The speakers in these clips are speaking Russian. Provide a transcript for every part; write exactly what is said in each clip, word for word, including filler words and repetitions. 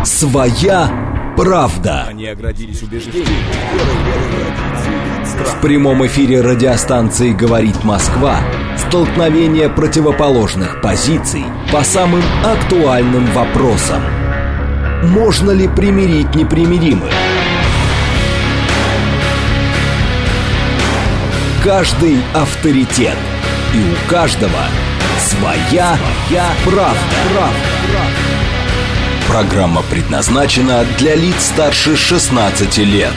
Своя правда. Они оградились убеждением. В прямом эфире радиостанции «Говорит Москва» столкновение противоположных позиций по самым актуальным вопросам. Можно ли примирить непримиримых? Каждый авторитет, и у каждого своя, своя правда. правда. Программа предназначена для лиц старше шестнадцати лет.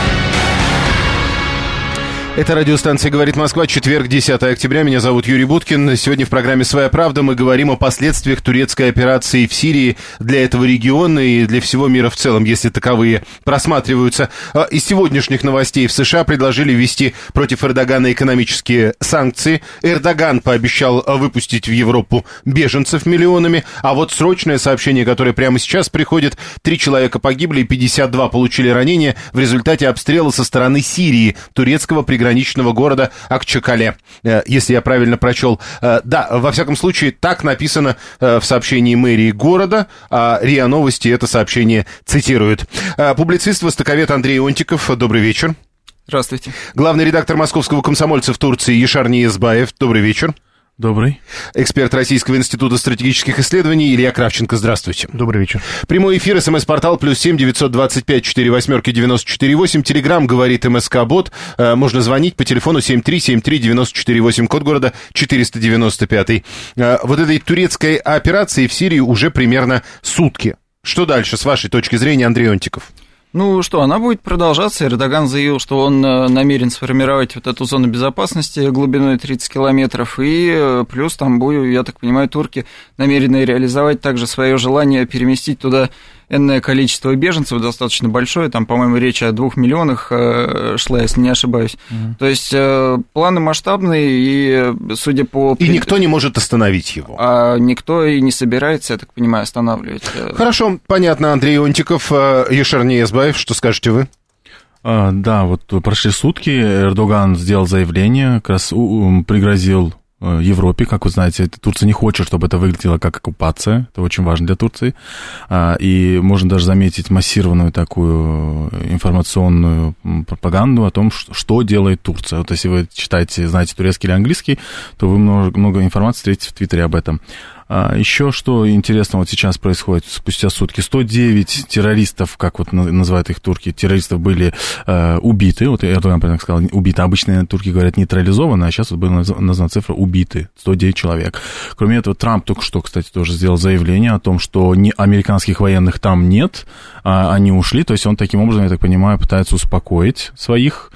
Это радиостанция «Говорит Москва», четверг, десятое октября. Меня зовут Юрий Буткин. Сегодня в программе «Своя правда» мы говорим о последствиях турецкой операции в Сирии для этого региона и для всего мира в целом, если таковые просматриваются. Из сегодняшних новостей: в США предложили ввести против Эрдогана экономические санкции. Эрдоган пообещал выпустить в Европу беженцев миллионами. А вот срочное сообщение, которое прямо сейчас приходит: три человека погибли и пятьдесят два получили ранения в результате обстрела со стороны Сирии турецкого приграничного города Акчакале, если я правильно прочел. Да, во всяком случае, так написано в сообщении мэрии города, а РИА Новости это сообщение цитирует. Публицист, востоковед Андрей Онтиков, добрый вечер. Здравствуйте. Главный редактор «Московского комсомольца» в Турции Яшар Ниязбаев, добрый вечер. Добрый. Эксперт Российского института стратегических исследований Илья Кравченко, здравствуйте. Добрый вечер. Прямой эфир, смс-портал плюс семь девятьсот двадцать пять четыре восьмерки девяносто четыре восемь. Телеграм говорит МСК-бот. Можно звонить по телефону семь три семь три девяносто четыре восемь, код города четыреста девяносто пять. Вот этой турецкой операции в Сирии уже примерно сутки. Что дальше, с вашей точки зрения, Андрей Онтиков? Ну что, она будет продолжаться. Эрдоган заявил, что он намерен сформировать вот эту зону безопасности глубиной тридцать километров, и плюс там будет, я так понимаю, турки намерены реализовать также свое желание переместить туда энное количество беженцев, достаточно большое, там, по-моему, речь о двух миллионах шла, если не ошибаюсь. Mm. То есть планы масштабные, и судя по... И никто не может остановить его. А никто и не собирается, я так понимаю, останавливать. Хорошо, понятно, Андрей Онтиков. Яшар Ниязбаев, что скажете вы? А, да, вот прошли сутки, Эрдоган сделал заявление, как раз пригрозил Европе. Как вы знаете, Турция не хочет, чтобы это выглядело как оккупация. Это очень важно для Турции. И можно даже заметить массированную такую информационную пропаганду о том, что делает Турция. Вот если вы читаете, знаете турецкий или английский, то вы много, много информации встретите в Твиттере об этом. Еще что интересно вот сейчас происходит спустя сутки. сто девять террористов, как вот называют их турки, террористов были э, убиты. Вот Эрдоган правильно сказал, убиты. Обычно турки говорят нейтрализованы, а сейчас вот была названа цифра убиты. сто девять человек. Кроме этого, Трамп только что, кстати, тоже сделал заявление о том, что ни американских военных там нет, а они ушли. То есть он таким образом, я так понимаю, пытается успокоить своих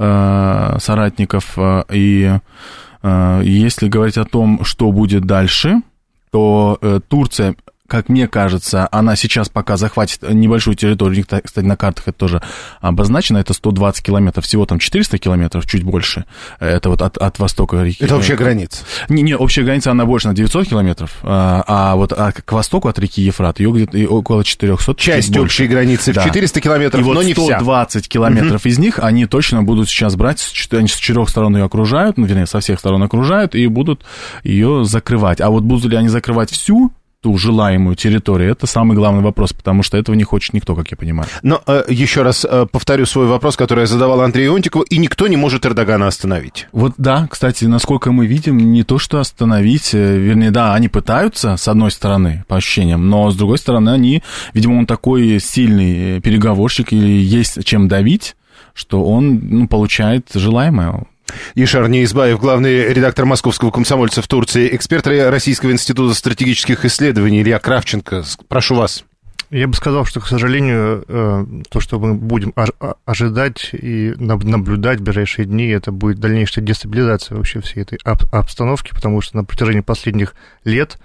э, соратников. И э, если говорить о том, что будет дальше, то э, Турция, как мне кажется, она сейчас пока захватит небольшую территорию, кстати, на картах это тоже обозначено, это сто двадцать километров, всего там четыреста километров, чуть больше, это вот от, от востока реки. Это общая граница? Не, не, общая граница, она больше на девятьсот километров, а, а вот а к востоку от реки Ефрат ее где-то около четыреста. Часть общей границы в четыреста километров, и но вот не вся. сто двадцать километров угу. из них они точно будут сейчас брать, они с четырех сторон ее окружают, ну, вернее, со всех сторон окружают, и будут ее закрывать. А вот будут ли они закрывать всю ту желаемую территорию, это самый главный вопрос, потому что этого не хочет никто, как я понимаю. Но э, еще раз э, повторю свой вопрос, который я задавал Андрею Онтикову, и никто не может Эрдогана остановить. Вот да, кстати, насколько мы видим, не то что остановить, э, вернее, да, они пытаются, с одной стороны, по ощущениям, но с другой стороны, они, видимо, он такой сильный переговорщик, или есть чем давить, что он, ну, получает желаемое. Яшар Ниязбаев, главный редактор «Московского комсомольца» в Турции, эксперт Российского института стратегических исследований Илья Кравченко. Прошу вас. Я бы сказал, что, к сожалению, то, что мы будем ожидать и наблюдать в ближайшие дни, это будет дальнейшая дестабилизация вообще всей этой обстановки, потому что на протяжении последних лет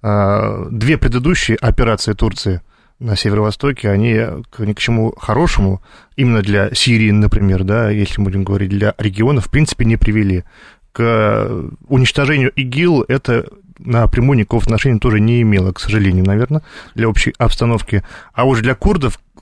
две предыдущие операции Турции на северо-востоке, они ни к чему хорошему, именно для Сирии, например, да, если мы будем говорить, для региона, в принципе, не привели. К уничтожению ИГИЛ это напрямую никакого отношения тоже не имело, к сожалению, наверное, для общей обстановки. А уж для курдов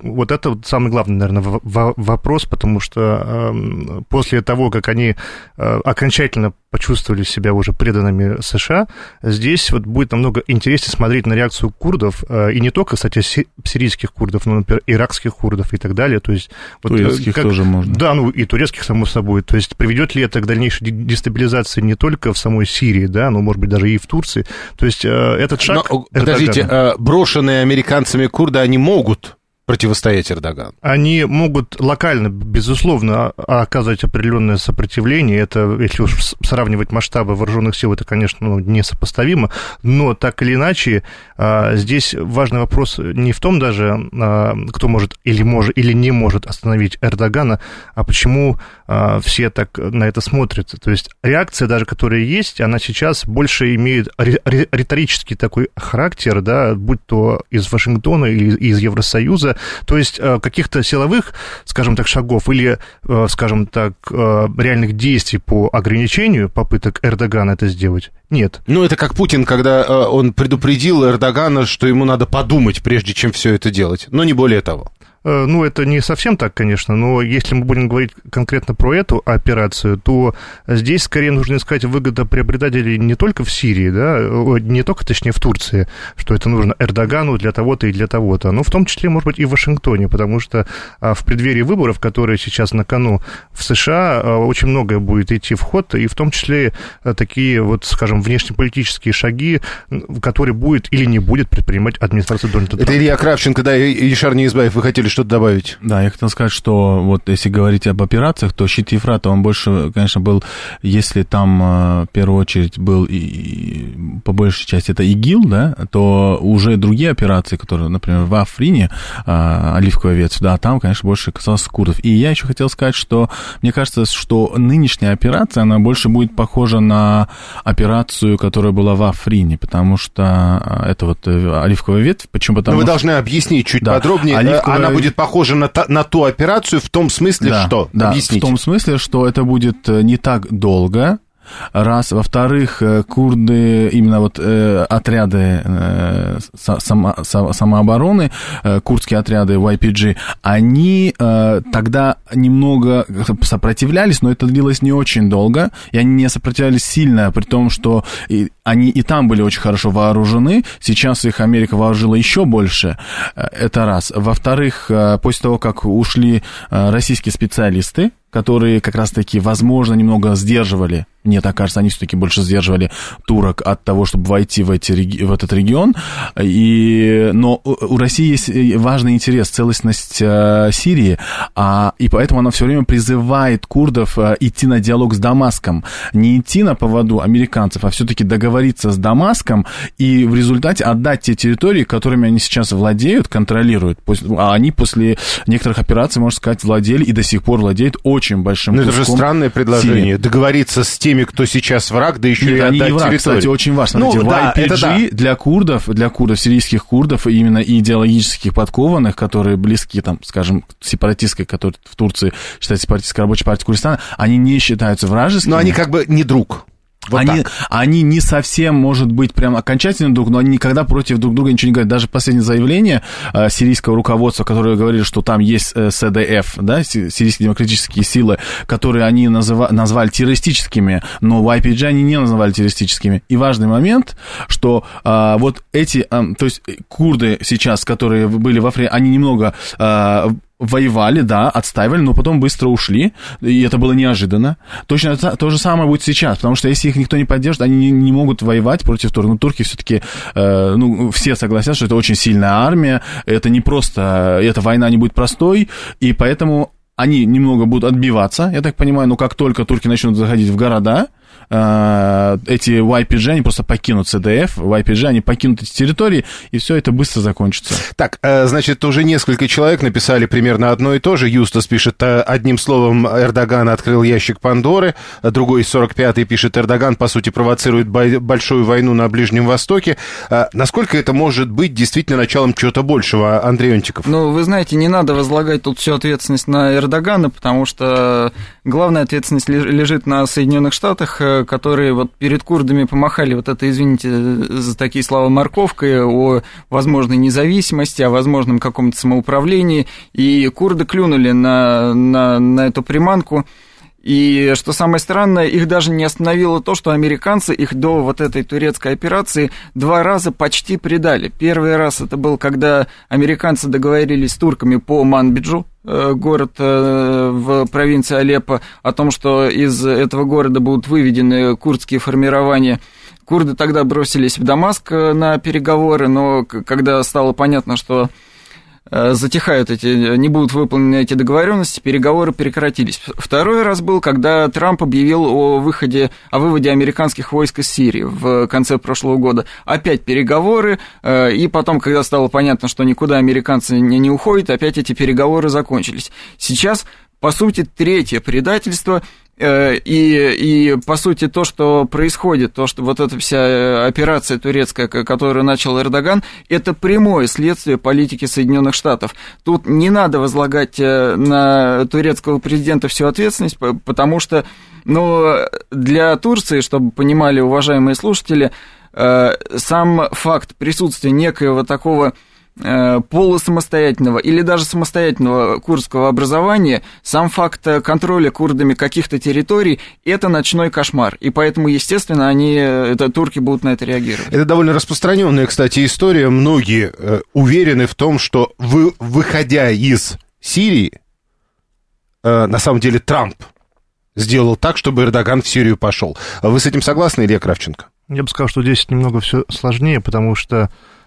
вот это вот самый главный, наверное, в- в- вопрос, потому что э, после того, как они э, окончательно почувствовали себя уже преданными США, здесь вот будет намного интереснее смотреть на реакцию курдов, э, и не только, кстати, си- сирийских курдов, но, например, иракских курдов и так далее. То есть, вот, турецких как, тоже можно. Да, ну и турецких, само собой. То есть приведет ли это к дальнейшей дестабилизации не только в самой Сирии, да, но, может быть, даже и в Турции. То есть э, этот шаг... Но, подождите, э, брошенные американцами курды, они могут противостоять Эрдогану? Они могут локально, безусловно, оказывать определенное сопротивление. Это, если уж сравнивать масштабы вооруженных сил, это, конечно, ну, несопоставимо. Но так или иначе, здесь важный вопрос не в том даже, кто может или, может, или не может остановить Эрдогана, а почему все так на это смотрят. То есть реакция даже, которая есть, она сейчас больше имеет риторический такой характер, да, будь то из Вашингтона или из Евросоюза. То есть каких-то силовых, скажем так, шагов или, скажем так, реальных действий по ограничению попыток Эрдогана это сделать нет. Ну, это как Путин, когда он предупредил Эрдогана, что ему надо подумать, прежде чем все это делать, но не более того. Ну, это не совсем так, конечно, но если мы будем говорить конкретно про эту операцию, то здесь скорее нужно искать выгодоприобретателей не только в Сирии, да, не только, точнее, в Турции, что это нужно Эрдогану для того-то и для того-то, но в том числе, может быть, и в Вашингтоне, потому что в преддверии выборов, которые сейчас на кону в США, очень многое будет идти в ход, и в том числе такие, вот, скажем, внешнеполитические шаги, которые будет или не будет предпринимать администрация Дональда Трампа. Это Илья Кравченко, да, и Ишар Неизбаев, вы хотели что-то добавить? Да, я хотел сказать, что вот если говорить об операциях, то щит Ефрата, он больше, конечно, был, если там в первую очередь был, и, и, по большей части это ИГИЛ, да, то уже другие операции, которые, например, в Африне, а, оливковая ветвь, да, там, конечно, больше касалось курдов. И я еще хотел сказать, что мне кажется, что нынешняя операция, она больше будет похожа на операцию, которая была в Африне, потому что это вот оливковая ветвь, почему? Потому Но вы что... должны объяснить чуть да, подробнее. оливковая... Она будет похожа на, та, на ту операцию в том смысле, да, что? Да, объясните. в том смысле, что это будет не так долго, раз. Во-вторых, курды, именно вот э, отряды э, само, самообороны, э, курдские отряды вай пи джи, они э, тогда немного сопротивлялись, но это длилось не очень долго, и они не сопротивлялись сильно, при том, что и, они и там были очень хорошо вооружены, сейчас их Америка вооружила еще больше, это раз. Во-вторых, после того, как ушли российские специалисты, которые как раз-таки, возможно, немного сдерживали, мне так кажется, они все-таки больше сдерживали турок от того, чтобы войти в, эти, в этот регион. И, но у России есть важный интерес, целостность Сирии, а, и поэтому она все время призывает курдов идти на диалог с Дамаском. Не идти на поводу американцев, а все-таки договориться с Дамаском и в результате отдать те территории, которыми они сейчас владеют, контролируют. А они после некоторых операций, можно сказать, владели и до сих пор владеют очень очень большим куском. Ну, это же странное предложение. Сирии. Договориться с теми, кто сейчас враг, да еще Нет, и отдать не враг, территорию. Кстати, очень важно. Ну, Смотрите, да, вай пи джи да. для курдов, для курдов, сирийских курдов, именно идеологических подкованных, которые близки, там, скажем, сепаратистской, которая в Турции считается сепаратистской рабочей партией Курдистана, они не считаются вражескими. Но они как бы не друг. Вот они, они не совсем, может быть, прям окончательно друг, но они никогда против друг друга ничего не говорят. Даже последнее заявление э, сирийского руководства, которое говорили, что там есть э, эс ди эф, да, сирийские демократические силы, которые они называ, назвали террористическими, но вай пи джи они не называли террористическими. И важный момент, что э, вот эти, э, то есть курды сейчас, которые были в Африке, они немного... Э, воевали, да, отстаивали, но потом быстро ушли, и это было неожиданно. Точно то, то же самое будет сейчас, потому что если их никто не поддержит, они не, не могут воевать против турок. Ну, турки все-таки, э, ну, все согласятся, что это очень сильная армия, это не просто, эта война не будет простой, и поэтому они немного будут отбиваться, я так понимаю, но как только турки начнут заходить в города, эти вай пи джи, они просто покинут эс ди эф, вай пи джи, они покинут эти территории, и все это быстро закончится. Так, значит, уже несколько человек написали примерно одно и то же. Юстас пишет, одним словом, Эрдоган открыл ящик Пандоры, другой, сорок пятый, пишет, Эрдоган, по сути, провоцирует большую войну на Ближнем Востоке. Насколько это может быть действительно началом чего-то большего, Андрей Онтиков? Ну, вы знаете, не надо возлагать тут всю ответственность на Эрдогана, потому что главная ответственность лежит на Соединенных Штатах, которые вот перед курдами помахали вот это, извините за такие слова, морковкой о возможной независимости, о возможном каком-то самоуправлении, и курды клюнули на, на, на эту приманку. И, что самое странное, их даже не остановило то, что американцы их до вот этой турецкой операции два раза почти предали. Первый раз это был, когда американцы договорились с турками по Манбиджу, город в провинции Алеппо, о том, что из этого города будут выведены курдские формирования. Курды тогда бросились в Дамаск на переговоры, но когда стало понятно, что затихают эти, не будут выполнены эти договоренности, переговоры прекратились. Второй раз был, когда Трамп объявил о выходе, о выводе американских войск из Сирии в конце прошлого года. Опять переговоры, и потом, когда стало понятно, что никуда американцы не, не уходят, опять эти переговоры закончились. Сейчас, по сути, третье предательство. И, и, по сути, то, что происходит, то, что вот эта вся операция турецкая, которую начал Эрдоган, это прямое следствие политики Соединенных Штатов. Тут не надо возлагать на турецкого президента всю ответственность, потому что, ну, для Турции, чтобы понимали уважаемые слушатели, сам факт присутствия некоего такого полусамостоятельного или даже самостоятельного курдского образования, сам факт контроля курдами каких-то территорий – это ночной кошмар. И поэтому, естественно, они, это, турки будут на это реагировать. Это довольно распространенная, кстати, история. Многие э, уверены в том, что вы, выходя из Сирии, э, на самом деле Трамп сделал так, чтобы Эрдоган в Сирию пошел. Вы с этим согласны, Илья Кравченко? Я бы сказал, что здесь немного все сложнее, потому что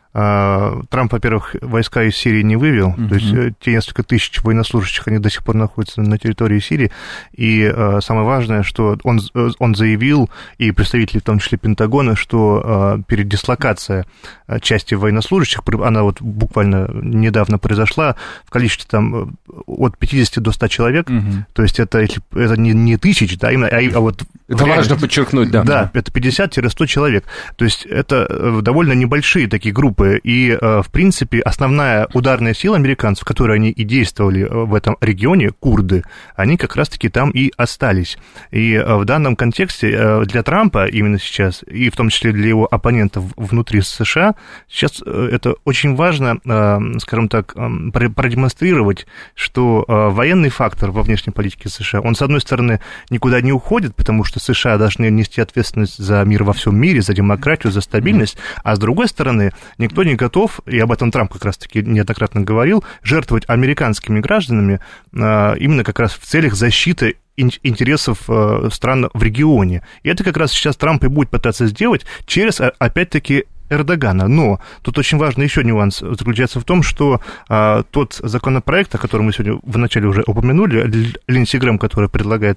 Трамп, во-первых, войска из Сирии не вывел, uh-huh. то есть те несколько тысяч военнослужащих, они до сих пор находятся на территории Сирии, и uh, самое важное, что он, он заявил, и представители, в том числе Пентагона, что uh, передислокация части военнослужащих, она вот буквально недавно произошла, в количестве там от пятидесяти до ста человек, uh-huh. то есть это, это не, не тысяч, да, именно, а, а вот... Это реально, важно подчеркнуть, да. Да, это пятьдесят-сто человек, то есть это довольно небольшие такие группы. И, в принципе, основная ударная сила американцев, которые они и действовали в этом регионе, курды, они как раз-таки там и остались. И в данном контексте для Трампа именно сейчас, и в том числе для его оппонентов внутри США, сейчас это очень важно, скажем так, продемонстрировать, что военный фактор во внешней политике США, он, с одной стороны, никуда не уходит, потому что США должны нести ответственность за мир во всем мире, за демократию, за стабильность, а с другой стороны, никто не готов, и об этом Трамп как раз-таки неоднократно говорил, жертвовать американскими гражданами именно как раз в целях защиты интересов стран в регионе. И это как раз сейчас Трамп и будет пытаться сделать через, опять-таки, Эрдогана. Но тут очень важный еще нюанс заключается в том, что а, тот законопроект, о котором мы сегодня вначале уже упомянули, Линдси Грэм, который предлагает,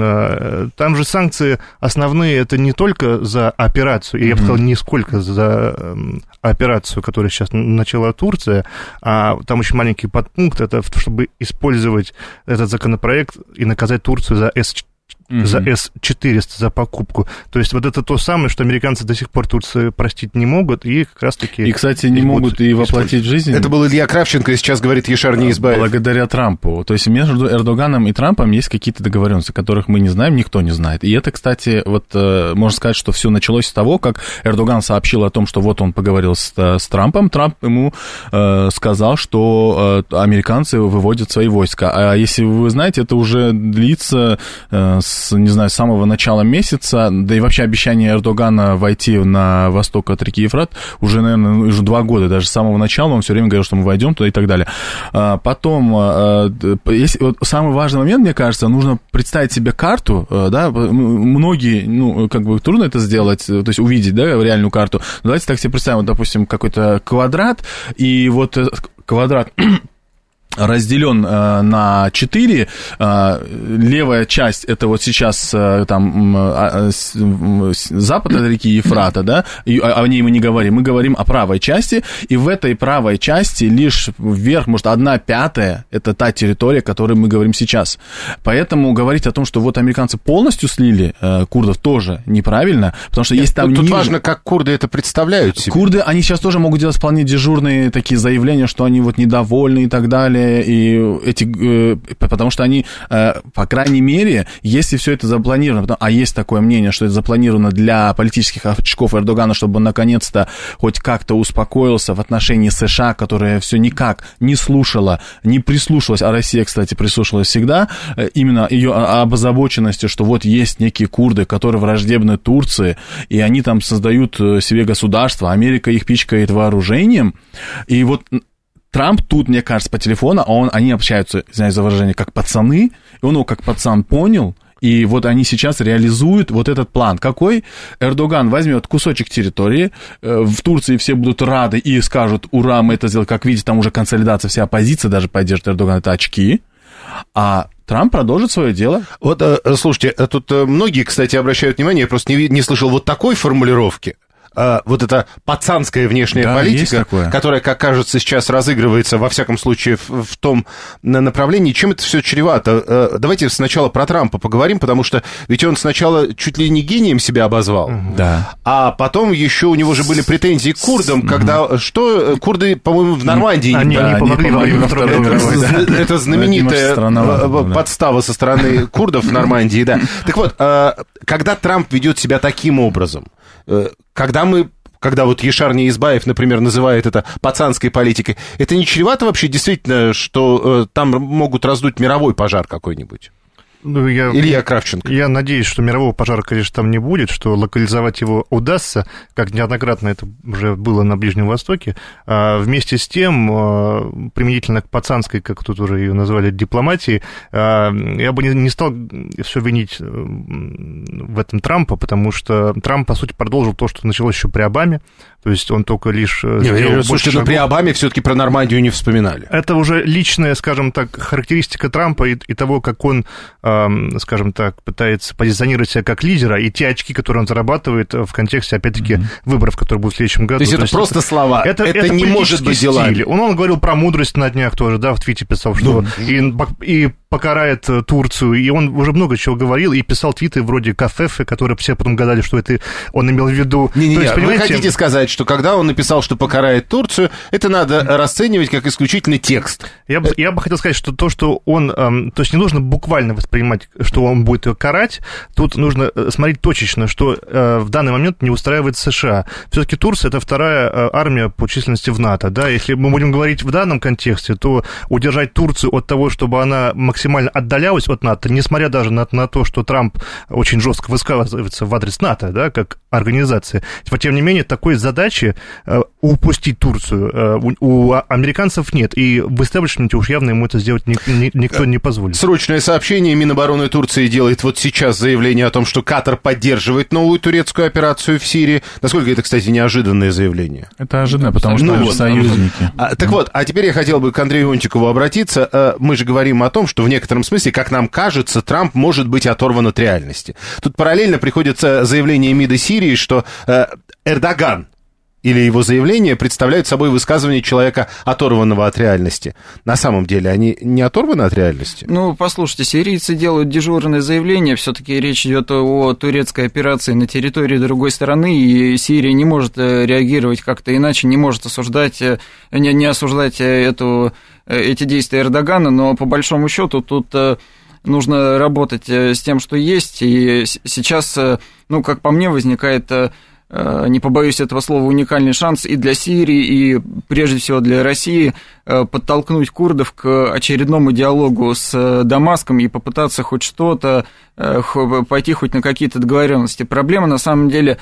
а, там же санкции основные, это не только за операцию, и я бы сказал, не сколько за а, операцию, которую сейчас начала Турция, а там очень маленький подпункт, это чтобы использовать этот законопроект и наказать Турцию за С четыре. Uh-huh. За эс четыреста, за покупку. То есть вот это то самое, что американцы до сих пор Турции простить не могут, и как раз-таки... И, кстати, не могут и воплотить в жизнь. Это был Илья Кравченко, и сейчас говорит Ешар Неизбаев. Благодаря Трампу. То есть между Эрдоганом и Трампом есть какие-то договоренности, которых мы не знаем, никто не знает. И это, кстати, вот можно сказать, что все началось с того, как Эрдоган сообщил о том, что вот он поговорил с, с Трампом, Трамп ему э, сказал, что э, американцы выводят свои войска. А если вы знаете, это уже длится э, с не знаю, с самого начала месяца, да и вообще обещание Эрдогана войти на восток от реки Ефрат уже, наверное, уже два года, даже с самого начала он все время говорил, что мы войдем туда и так далее. Потом, есть, вот самый важный момент, мне кажется, нужно представить себе карту, да, многие, ну, как бы трудно это сделать, то есть увидеть, да, реальную карту. Давайте так себе представим, вот, допустим, какой-то квадрат, и вот квадрат разделен э, на четыре, э, левая часть это вот сейчас э, там э, э, запад от реки Ефрата, да, и о, о ней мы не говорим, мы говорим о правой части, и в этой правой части лишь вверх, может, одна пятая, это та территория, о которой мы говорим сейчас. Поэтому говорить о том, что вот американцы полностью слили э, курдов, тоже неправильно, потому что Нет, есть там... Тут, тут важно, как курды это представляют себе. Курды, они сейчас тоже могут делать вполне дежурные такие заявления, что они вот недовольны и так далее, деле и эти... Потому что они, по крайней мере, если все это запланировано, а есть такое мнение, что это запланировано для политических очков Эрдогана, чтобы он наконец-то хоть как-то успокоился в отношении США, которая все никак не слушала, не прислушивалась, а Россия, кстати, прислушивалась всегда, именно ее озабоченности, что вот есть некие курды, которые враждебны Турции, и они там создают себе государство, Америка их пичкает вооружением, и вот Трамп тут, мне кажется, по телефону, а он, они общаются, извиняюсь за выражение, как пацаны, и он его как пацан понял, и вот они сейчас реализуют вот этот план. Какой? Эрдоган возьмет кусочек территории, в Турции все будут рады и скажут, ура, мы это сделали, как видите, там уже консолидация, вся оппозиция даже поддержит Эрдогана, это очки, а Трамп продолжит свое дело. Вот, слушайте, тут многие, кстати, обращают внимание, я просто не, не слышал вот такой формулировки. Вот эта пацанская внешняя да, политика, которая, как кажется, сейчас разыгрывается, во всяком случае, в, в том направлении, чем это все чревато? Давайте сначала про Трампа поговорим, потому что ведь он сначала чуть ли не гением себя обозвал, да. А потом еще у него же были претензии к курдам, когда, угу. что, курды, по-моему, в Нормандии Они да, не помогли во время Второй мировой. Это, это знаменитая подстава со стороны курдов в Нормандии, да. Так вот, когда Трамп ведет себя таким образом, когда мы, когда вот Ешар Неизбаев, например, называет это пацанской политикой, это не чревато вообще действительно, что э, там могут раздуть мировой пожар какой-нибудь? Ну, я, Илья Кравченко. Я надеюсь, что мирового пожара, конечно, там не будет, что локализовать его удастся, как неоднократно это уже было на Ближнем Востоке. А вместе с тем, применительно к пацанской, как тут уже ее назвали, дипломатии, я бы не стал все винить в этом Трампа, потому что Трамп, по сути, продолжил то, что началось еще при Обаме. То есть он только лишь... Не, слушайте, но при Обаме все-таки про Нормандию не вспоминали. Это уже личная, скажем так, характеристика Трампа и, и того, как он, э, скажем так, пытается позиционировать себя как лидера, и те очки, которые он зарабатывает в контексте, опять-таки, mm-hmm. выборов, которые будут в следующем году. То есть это То просто есть слова, это, это, это не может быть делами. Он, он говорил про мудрость на днях тоже, да, в твите писал, что mm-hmm. и, и покарает Турцию, и он уже много чего говорил, и писал твиты вроде Кафефы, которые все потом гадали, что это он имел в виду. Не-не-не, вы хотите сказать, что когда он написал, что покарает Турцию, это надо расценивать как исключительный текст? Я бы, я бы хотел сказать, что то, что он... Эм, то есть не нужно буквально воспринимать, что он будет ее карать, тут нужно смотреть точечно, что э, в данный момент не устраивает США. Все-таки Турция — это вторая э, армия по численности в НАТО, да, если мы будем говорить в данном контексте, то удержать Турцию от того, чтобы она максимально отдалялась от НАТО, несмотря даже на, на то, что Трамп очень жестко высказывается в адрес НАТО, да, как организации. Но, тем не менее, такой задачи э, упустить Турцию э, у, у американцев нет, и в истеблишменте уж явно ему это сделать ни, ни, никто не позволит. Срочное сообщение. Минобороны Турции делает вот сейчас заявление о том, что Катар поддерживает новую турецкую операцию в Сирии. Насколько это, кстати, неожиданное заявление? Это ожиданно, потому что ну, они вот, союзники. А, так вот, а теперь я хотел бы к Андрею Онтикову обратиться. Мы же говорим о том, что в некотором смысле, как нам кажется, Трамп может быть оторван от реальности. Тут параллельно приходится заявление МИДа Сирии, что э, Эрдоган или его заявление представляют собой высказывание человека, оторванного от реальности. На самом деле они не оторваны от реальности? Ну, послушайте, сирийцы делают дежурное заявление, все-таки речь идет о турецкой операции на территории другой страны, и Сирия не может реагировать как-то иначе, не может осуждать, не, не осуждать эту, эти действия Эрдогана, но по большому счету тут нужно работать с тем, что есть, и сейчас, ну, как по мне, возникает... не побоюсь этого слова, уникальный шанс и для Сирии, и прежде всего для России подтолкнуть курдов к очередному диалогу с Дамаском и попытаться хоть что-то, пойти хоть на какие-то договоренности. Проблема, на самом деле,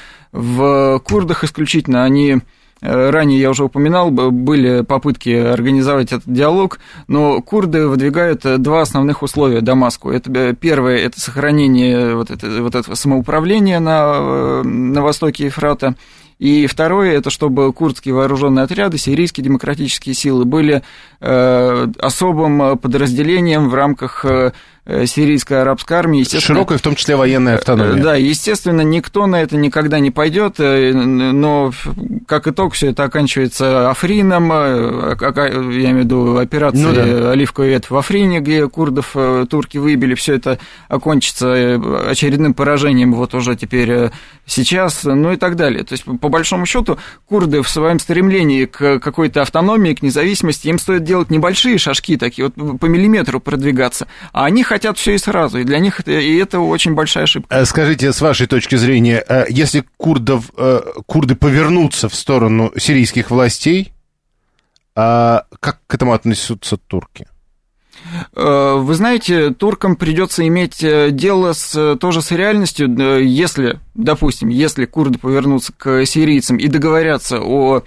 в курдах исключительно. Они... Ранее я уже упоминал, были попытки организовать этот диалог, но курды выдвигают два основных условия Дамаску. Это, первое – это сохранение вот, это, вот этого самоуправления на, на востоке Ефрата. И второе – это чтобы курдские вооруженные отряды, сирийские демократические силы были э, особым подразделением в рамках э, сирийской арабской армии. Широкая, в том числе военная автономия. Да, естественно, никто на это никогда не пойдет, но как итог все это оканчивается Африном, я имею в виду операцией ну, да. «Оливковый ветвь» в Африне, где курдов турки выбили, все это окончится очередным поражением вот уже теперь сейчас, ну и так далее. То есть, по большому счету, курды в своем стремлении к какой-то автономии, к независимости, им стоит делать небольшие шажки, такие вот по миллиметру продвигаться, а они хотят все и сразу, и для них это, и это очень большая ошибка. Скажите, с вашей точки зрения, если курдов, курды повернутся в сторону сирийских властей, как к этому относятся турки? Вы знаете, туркам придется иметь дело с, тоже с реальностью, если, допустим, если курды повернутся к сирийцам и договорятся о,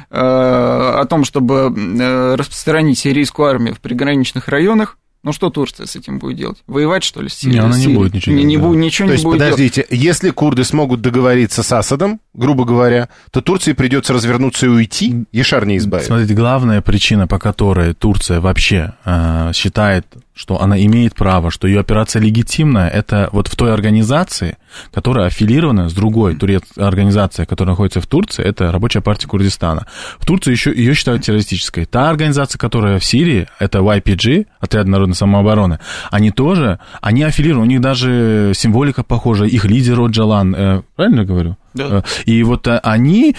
о том, чтобы распространить сирийскую армию в приграничных районах. Ну, что Турция с этим будет делать? Воевать, что ли, с Сирией? Не, она не будет ничего не, делать. Не, да. Ничего То не есть, будет подождите, делать. Если курды смогут договориться с Асадом, грубо говоря, то Турции придется развернуться и уйти, Яшар не избавит. Смотрите, главная причина, по которой Турция вообще э, считает, что она имеет право, что ее операция легитимная, это вот в той организации, которая аффилирована с другой турецкой организацией, которая находится в Турции, это Рабочая партия Курдистана. В Турции еще ее считают террористической. Та организация, которая в Сирии, это вай пи джи, Отряд народной самообороны, они тоже, они аффилированы, у них даже символика похожа, их лидер Оджалан, э, правильно я говорю? Да. И вот они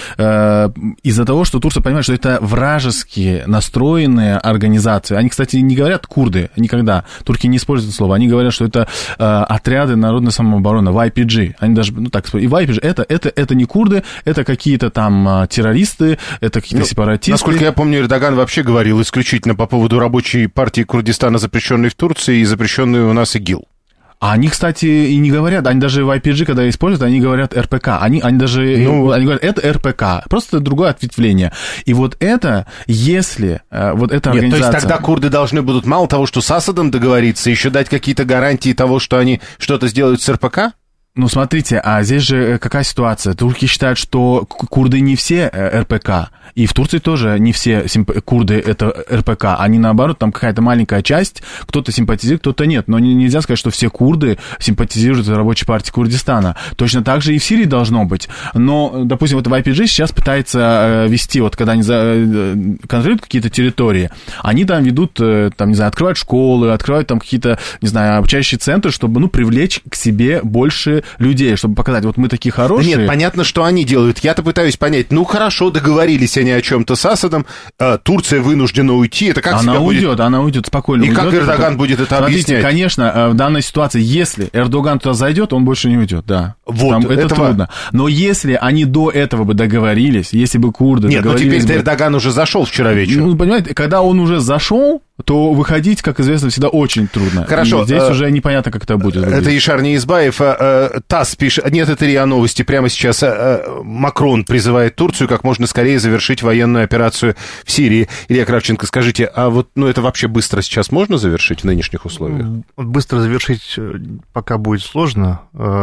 из-за того, что Турция понимает, что это вражеские настроенные организации, они, кстати, не говорят курды никогда, турки не используют это слово, они говорят, что это отряды народной самообороны, вай пи джи, они даже, ну так, и вай пи джи, это, это, это не курды, это какие-то там террористы, это какие-то ну, сепаратисты. Насколько я помню, Эрдоган вообще говорил исключительно по поводу Рабочей партии Курдистана, запрещенной в Турции и запрещенной у нас ИГИЛ. А они, кстати, и не говорят, они даже в вай пи джи, когда используют, они говорят эр пэ ка, они, они даже, ну, они говорят, это эр пэ ка, просто другое ответвление. И вот это, если вот эта Нет, организация... то есть тогда курды должны будут мало того, что с Асадом договориться, еще дать какие-то гарантии того, что они что-то сделают с эр пэ ка? Ну, смотрите, а здесь же какая ситуация? Турки считают, что курды не все эр пэ ка, и в Турции тоже не все симп... курды это эр пэ ка, они наоборот, там какая-то маленькая часть, кто-то симпатизирует, кто-то нет, но нельзя сказать, что все курды симпатизируют Рабочей партии Курдистана. Точно так же и в Сирии должно быть. Но, допустим, вот вай пи джи сейчас пытается вести, вот когда они контролируют какие-то территории, они там ведут, там, не знаю, открывают школы, открывают там какие-то, не знаю, обучающие центры, чтобы, ну, привлечь к себе больше людей, чтобы показать, вот мы такие хорошие. Нет, понятно, что они делают. Я-то пытаюсь понять, ну хорошо, договорились они о чем-то с Асадом, а Турция вынуждена уйти, это как она себя уйдет, будет... она уйдет спокойно. И уйдет, как Эрдоган это... будет это Смотрите, объяснять? Конечно, в данной ситуации, если Эрдоган туда зайдет, он больше не уйдет, да. Вот, там, это этого... трудно. Но если они до этого бы договорились, если бы курды Нет, договорились... Нет, ну теперь бы... Эрдоган уже зашел вчера вечером. Ну, понимаете, когда он уже зашел, то выходить, как известно, всегда очень трудно. Хорошо. И здесь э, уже непонятно, как это будет выглядеть. Это Яшар Неизбаев. Э, ТАСС пишет, нет, это РИА Новости, прямо сейчас э, Макрон призывает Турцию как можно скорее завершить военную операцию в Сирии. Илья Кравченко, скажите, а вот ну, это вообще быстро сейчас можно завершить в нынешних условиях? Быстро завершить пока будет сложно.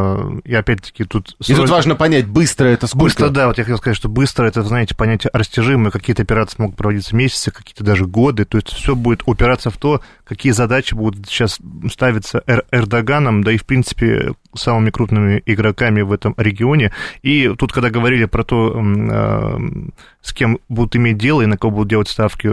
И опять-таки тут... И тут важно понять, быстро это сколько? Быстро, да, вот я хотел сказать, что быстро это, знаете, понятие растяжимое. Какие-то операции могут проводиться месяцы, какие-то даже годы. То есть все будет упираться в то, какие задачи будут сейчас ставиться Эр- Эрдоганом, да и, в принципе, самыми крупными игроками в этом регионе. И тут, когда говорили про то, э, с кем будут иметь дело и на кого будут делать ставки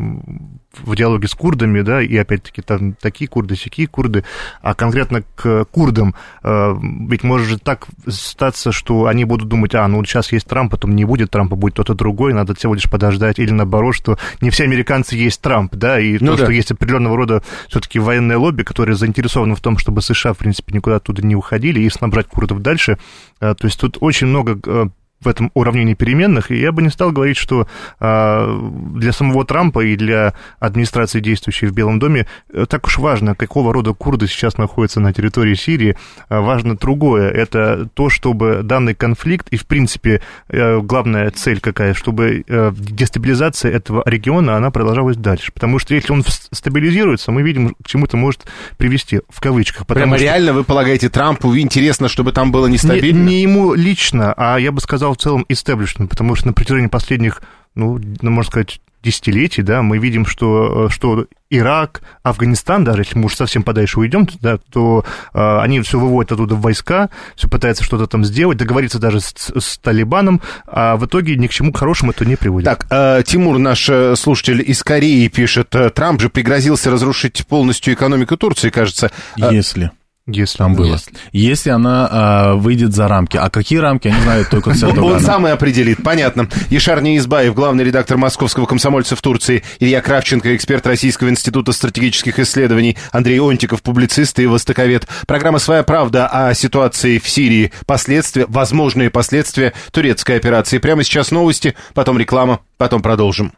в диалоге с курдами, да, и опять-таки там такие курды, сякие курды, а конкретно к курдам, э, ведь может же так статься, что они будут думать, а, ну вот сейчас есть Трамп, потом не будет Трампа, будет кто-то другой, надо всего лишь подождать, или наоборот, что не все американцы есть Трамп, да, и ну то, да. что есть определенного рода все-таки военное лобби, которое заинтересовано в том, чтобы США, в принципе, никуда оттуда не уходили и снабжать курдов дальше, э, то есть тут очень много... Э, в этом уравнении переменных, и я бы не стал говорить, что э, для самого Трампа и для администрации, действующей в Белом доме, э, так уж важно, какого рода курды сейчас находятся на территории Сирии. Э, важно другое, это то, чтобы данный конфликт, и, в принципе, э, главная цель какая, чтобы э, дестабилизация этого региона, она продолжалась дальше. Потому что если он стабилизируется, мы видим, к чему это может привести, в кавычках. Прямо что... реально вы полагаете, Трампу интересно, чтобы там было нестабильно? Не, не ему лично, а я бы сказал, в целом истеблишмент, потому что на протяжении последних ну, можно сказать, десятилетий, да, мы видим, что, что Ирак, Афганистан, даже если мы уж совсем подальше уйдем, да, то э, они все выводят оттуда войска, все пытаются что-то там сделать, договориться даже с, с Талибаном, а в итоге ни к чему хорошему это не приводит. Так, э, Тимур, наш слушатель из Кореи, пишет, Трамп же пригрозился разрушить полностью экономику Турции, кажется. Если... Если там было. Если, Если она а, выйдет за рамки. А какие рамки, они знают только с Эрдоганом. Он сам и определит, понятно. Ишар Неизбаев, главный редактор московского «Комсомольца» в Турции, Илья Кравченко, эксперт Российского института стратегических исследований, Андрей Онтиков, публицист и востоковед. Программа «Своя правда» о ситуации в Сирии, последствия, возможные последствия турецкой операции. Прямо сейчас новости, потом реклама, потом продолжим.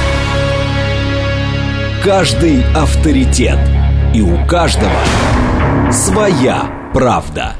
Каждый авторитет. И у каждого своя правда.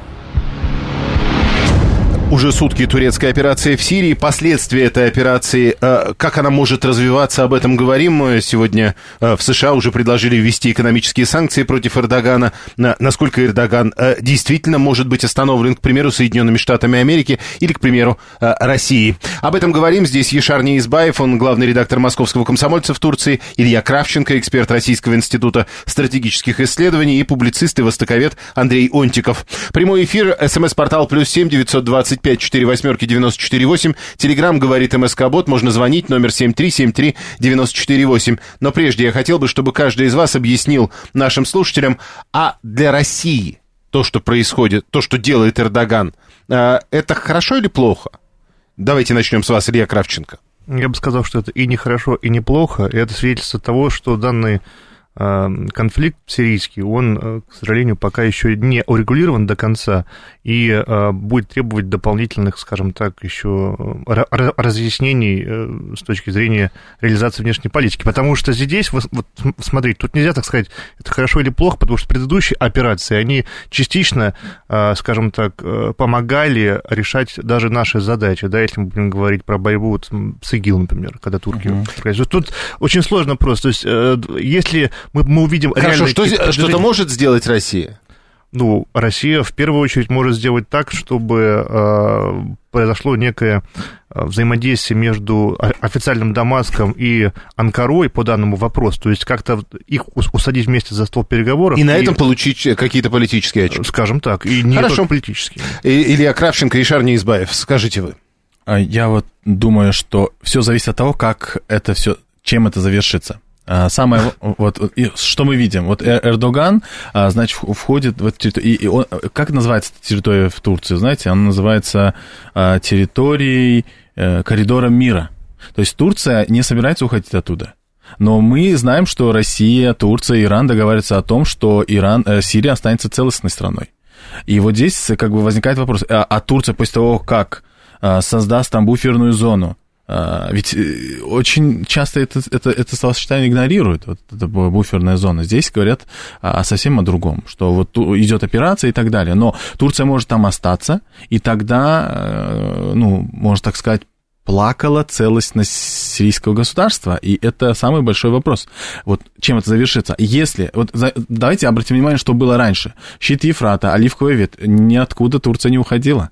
Уже сутки турецкая операция в Сирии. Последствия этой операции, как она может развиваться, об этом говорим. Сегодня в США уже предложили ввести экономические санкции против Эрдогана. Насколько Эрдоган действительно может быть остановлен, к примеру, Соединенными Штатами Америки или, к примеру, Россией. Об этом говорим. Здесь Ишар Неизбаев, он главный редактор московского «Комсомольца» в Турции, Илья Кравченко, эксперт Российского института стратегических исследований, и публицист и востоковед Андрей Онтиков. Прямой эфир, смс-портал плюс семь девятьсот двадцать пять четыре восьмерки девяносто четыре восемь. Телеграм говорит МСК-бот. Можно звонить, номер семь три семь три девяносто четыре восемь. Но прежде я хотел бы, чтобы каждый из вас объяснил нашим слушателям, а для России то, что происходит, то, что делает Эрдоган, это хорошо или плохо? Давайте начнем с вас, Илья Кравченко. Я бы сказал, что это и не хорошо, и не плохо. И это свидетельство того, что данный конфликт сирийский, он, к сожалению, пока еще не урегулирован до конца и будет требовать дополнительных, скажем так, еще разъяснений с точки зрения реализации внешней политики. Потому что здесь, вот, смотрите, тут нельзя так сказать, это хорошо или плохо, потому что предыдущие операции, они частично, скажем так, помогали решать даже наши задачи, да, если мы будем говорить про борьбу вот с ИГИЛ, например, когда турки... Uh-huh. Тут очень сложно просто, то есть если Мы, мы увидим Хорошо, что, что-то что может сделать Россия? Ну, Россия в первую очередь может сделать так, чтобы э, произошло некое взаимодействие между официальным Дамаском и Анкарой по данному вопросу, то есть как-то их усадить вместе за стол переговоров. И на этом получить какие-то политические отчеты. Скажем так, и не Хорошо. только политические. И, Илья Кравченко, Ишар Неизбаев, скажите вы. Я вот думаю, что все зависит от того, как это все, чем это завершится. Самое, вот, что мы видим, вот Эрдоган, значит, входит в эту территорию, и он, как называется территория в Турции, знаете, она называется территорией коридора мира, то есть Турция не собирается уходить оттуда, но мы знаем, что Россия, Турция, Иран договариваются о том, что Иран, Сирия останется целостной страной, и вот здесь как бы возникает вопрос, а, а Турция после того, как создаст там буферную зону, ведь очень часто это, это, это словосочетание игнорируют, вот эта буферная зона. Здесь говорят о совсем о другом, что вот идет операция и так далее. Но Турция может там остаться, и тогда, ну, можно так сказать, плакала целостность сирийского государства, и это самый большой вопрос. Вот чем это завершится? Если, вот давайте обратим внимание, что было раньше. Щит Ефрата, оливковый ветвь, ниоткуда Турция не уходила.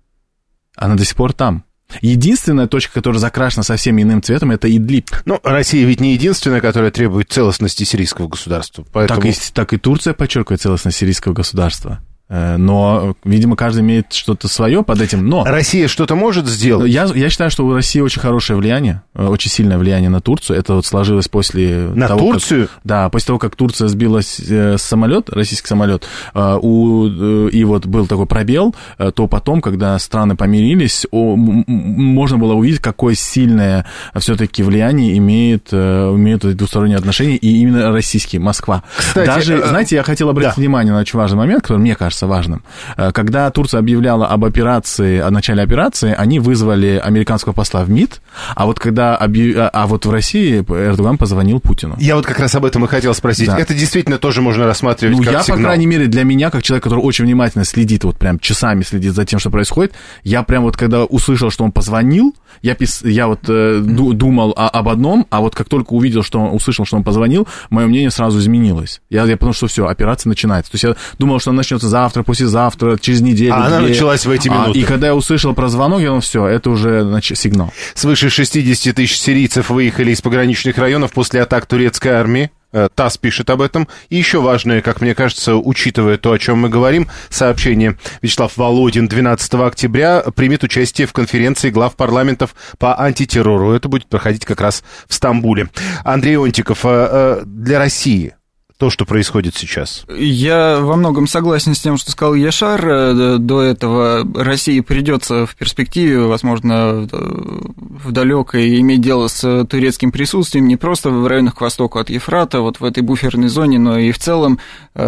Она до сих пор там. Единственная точка, которая закрашена совсем иным цветом, это Идлиб. Ну, Россия ведь не единственная, которая требует целостности сирийского государства. Поэтому... Так, и, так и Турция подчеркивает целостность сирийского государства. Но, видимо, каждый имеет что-то свое под этим, но... Россия что-то может сделать? Я, я считаю, что у России очень хорошее влияние, очень сильное влияние на Турцию. Это вот сложилось после на того, Турцию? Как, да, после того, как Турция сбилась с самолет, российский самолет, у, и вот был такой пробел, то потом, когда страны помирились, можно было увидеть, какое сильное все-таки влияние имеет, имеют эти двусторонние отношения, и именно российские, Москва. Кстати, Даже, а... знаете, я хотел обратить да. внимание на очень важный момент, который мне кажется важным. Когда Турция объявляла об операции, о начале операции, они вызвали американского посла в МИД, а вот когда объяв... а вот в России Эрдоган позвонил Путину. Я вот как раз об этом и хотел спросить. Да. Это действительно тоже можно рассматривать ну, как я, сигнал? По крайней мере, для меня, как человек, который очень внимательно следит, вот прям часами следит за тем, что происходит, я прям вот когда услышал, что он позвонил, я, пис... я вот э, думал о, об одном, а вот как только увидел, что он услышал, что он позвонил, мое мнение сразу изменилось. Я, я потому что все, операция начинается. То есть я думал, что она начнется завтра, завтра, послезавтра, через неделю. А две. Она началась в эти минуты. А, и когда я услышал про звонок, я думал, все, это уже значит, сигнал. Свыше шестьдесят тысяч сирийцев выехали из пограничных районов после атак турецкой армии. ТАСС пишет об этом. И еще важное, как мне кажется, учитывая то, о чем мы говорим, сообщение. Вячеслав Володин двенадцатого октября примет участие в конференции глав парламентов по антитеррору. Это будет проходить как раз в Стамбуле. Андрей Онтиков, для России то, что происходит сейчас? Я во многом согласен с тем, что сказал Яшар. До этого России придется в перспективе, возможно, в далекой, иметь дело с турецким присутствием не просто в районах к востоку от Ефрата, вот в этой буферной зоне, но и в целом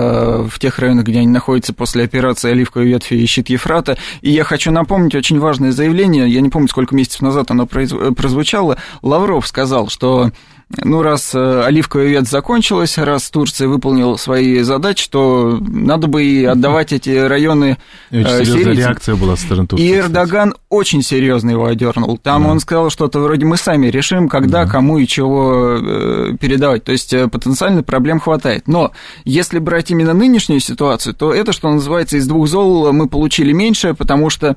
в тех районах, где они находятся после операции «Оливковые ветви» и «Щит Ефрата». И я хочу напомнить очень важное заявление, я не помню, сколько месяцев назад оно прозвучало. Лавров сказал, что ну, раз оливковая ветвь закончилась, раз Турция выполнила свои задачи, то надо бы и отдавать эти районы сирийцам. Серьезная реакция была со стороны Турции. И Эрдоган очень серьезно его одернул. Там да. он сказал что-то вроде «мы сами решим, когда, да. кому и чего передавать». То есть потенциально проблем хватает. Но если брать именно нынешнюю ситуацию, то это, что называется, из двух зол мы получили меньше, потому что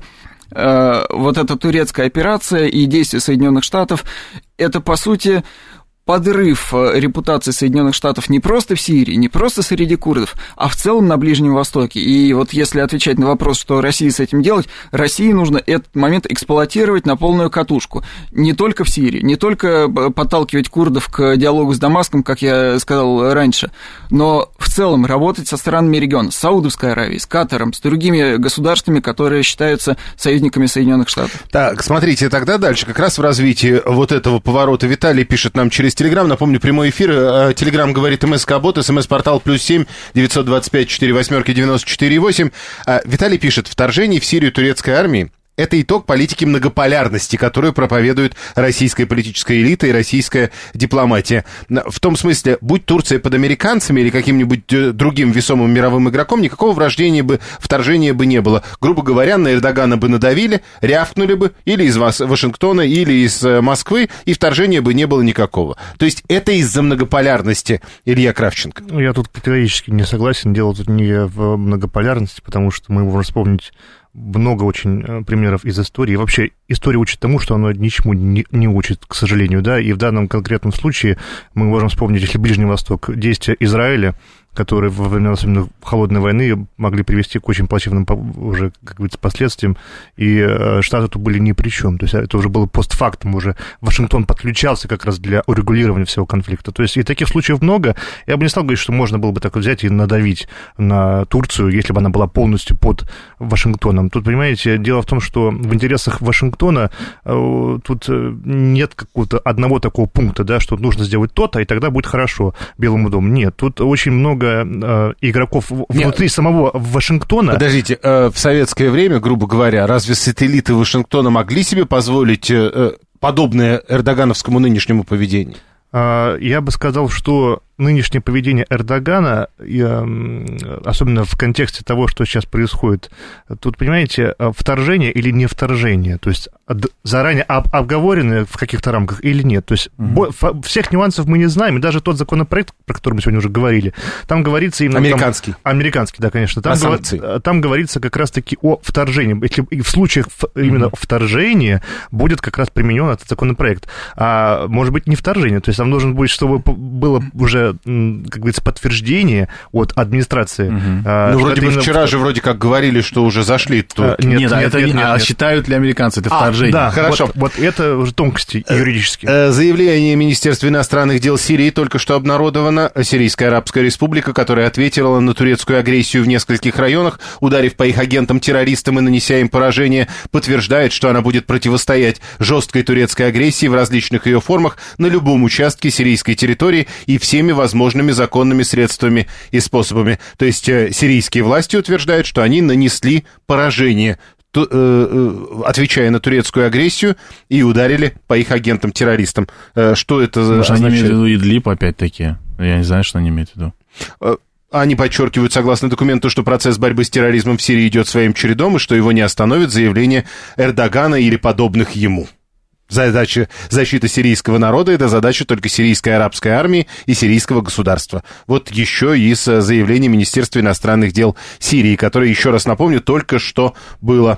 вот эта турецкая операция и действия Соединенных Штатов – это, по сути, подрыв репутации Соединенных Штатов не просто в Сирии, не просто среди курдов, а в целом на Ближнем Востоке. И вот если отвечать на вопрос, что России с этим делать, России нужно этот момент эксплуатировать на полную катушку. Не только в Сирии, не только подталкивать курдов к диалогу с Дамаском, как я сказал раньше, но в целом работать со странами региона, с Саудовской Аравией, с Катаром, с другими государствами, которые считаются союзниками Соединенных Штатов. Так, смотрите, тогда дальше, как раз в развитии вот этого поворота Виталий пишет нам через Телеграм, напомню, прямой эфир, Телеграм говорит МСК-бот, СМС-портал плюс семь девятьсот двадцать пять четыре восьмерки девяносто четыре восемь. Виталий пишет, вторжение в Сирию турецкой армии — это итог политики многополярности, которую проповедует российская политическая элита и российская дипломатия. В том смысле, будь Турция под американцами или каким-нибудь другим весомым мировым игроком, никакого врождения бы, вторжения бы не было. Грубо говоря, на Эрдогана бы надавили, рявкнули бы или из Вашингтона, или из Москвы, и вторжения бы не было никакого. То есть это из-за многополярности, Илья Кравченко. Я тут категорически не согласен. Дело тут не в многополярности, потому что мы можем вспомнить много очень примеров из истории. Вообще, история учит тому, что она ничему не, не учит, к сожалению, да, и в данном конкретном случае мы можем вспомнить, если Ближний Восток, действия Израиля, которые во время, особенно холодной войны, могли привести к очень плачевным уже, как говорится, последствиям, и Штаты тут были ни при чем. То есть это уже было постфактум, уже Вашингтон подключался как раз для урегулирования всего конфликта. То есть и таких случаев много. Я бы не стал говорить, что можно было бы так взять и надавить на Турцию, если бы она была полностью под Вашингтоном. Тут, понимаете, дело в том, что в интересах Вашингтона тут нет какого-то одного такого пункта, да, что нужно сделать то-то, и тогда будет хорошо Белому дому. Нет, тут очень много игроков внутри Нет. самого Вашингтона. Подождите, в советское время, грубо говоря, разве сателлиты Вашингтона могли себе позволить подобное эрдогановскому нынешнему поведению? Я бы сказал, что нынешнее поведение Эрдогана, особенно в контексте того, что сейчас происходит, тут, понимаете, вторжение или не вторжение, то есть заранее обговоренное в каких-то рамках или нет, то есть mm-hmm. всех нюансов мы не знаем, и даже тот законопроект, про который мы сегодня уже говорили, там говорится именно... Американский. Там, американский, да, конечно. Там, говор, там говорится как раз-таки о вторжении. Если в случаях именно mm-hmm. вторжения будет как раз применен этот законопроект, а может быть не вторжение, то есть там нужно будет, чтобы было уже, как говорится, подтверждение от администрации. Угу. А, ну, вроде бы вчера в... же вроде как говорили, что уже зашли. То... А, нет, нет, нет, это нет, не... нет, а нет. Считают ли американцы это вторжение? А, да, хорошо. Вот, вот это уже тонкости юридические. Заявление Министерства иностранных дел Сирии только что обнародовано. Сирийская Арабская Республика, которая ответила на турецкую агрессию в нескольких районах, ударив по их агентам-террористам и нанеся им поражение, подтверждает, что она будет противостоять жесткой турецкой агрессии в различных ее формах на любом участке сирийской территории и всеми возможными законными средствами и способами. То есть э, сирийские власти утверждают, что они нанесли поражение, то, э, отвечая на турецкую агрессию, и ударили по их агентам-террористам. Э, что это Может, означает? Они имеют в виду Идлиб опять-таки? Я не знаю, что они имеют в виду. Э, Они подчеркивают, согласно документу, что процесс борьбы с терроризмом в Сирии идет своим чередом, и что его не остановит заявление Эрдогана или подобных ему. Задача защиты сирийского народа — это задача только сирийской арабской армии и сирийского государства. Вот еще из заявления Министерства иностранных дел Сирии, которое, еще раз напомню, только что было,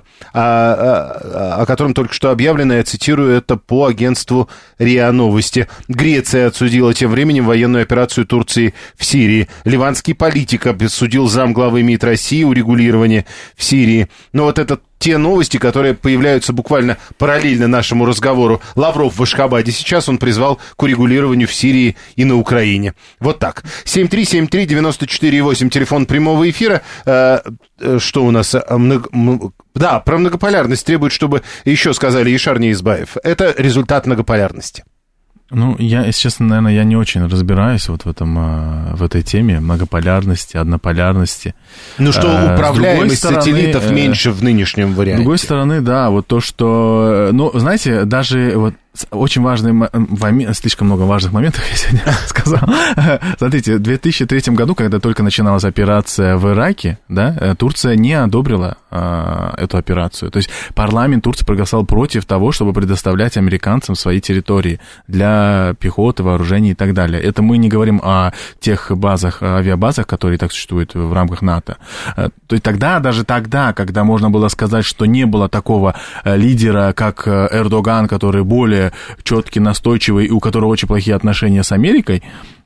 о, о, о котором только что объявлено, я цитирую это по агентству РИА Новости. Греция отсудила тем временем военную операцию Турции в Сирии. Ливанский политик обсудил замглавы МИД России урегулирование в Сирии. Но вот этот те новости, которые появляются буквально параллельно нашему разговору. Лавров в Ашхабаде сейчас, он призвал к урегулированию в Сирии и на Украине. Вот так. семь три семь три девять четыре восемь, телефон прямого эфира. Э, что у нас? Много... Да, про многополярность требует, чтобы еще сказали Ишар Неизбаев. Это результат многополярности. Ну, я, если честно, наверное, я не очень разбираюсь вот в этом, в этой теме многополярности, однополярности. Ну, что управляемость стороны, сателлитов меньше в нынешнем варианте. С другой стороны, да, вот то, что... Ну, знаете, даже вот очень важный момент, слишком много важных моментов я сегодня сказал. Смотрите, в две тысячи третьем году, когда только начиналась операция в Ираке, да, Турция не одобрила а, эту операцию. То есть парламент Турции проголосовал против того, чтобы предоставлять американцам свои территории для пехоты, вооружений и так далее. Это мы не говорим о тех базах, авиабазах, которые так существуют в рамках НАТО. То есть тогда, даже тогда, когда можно было сказать, что не было такого лидера, как Эрдоган, который более четкий, настойчивый, и у которого очень плохие отношения с Америкой,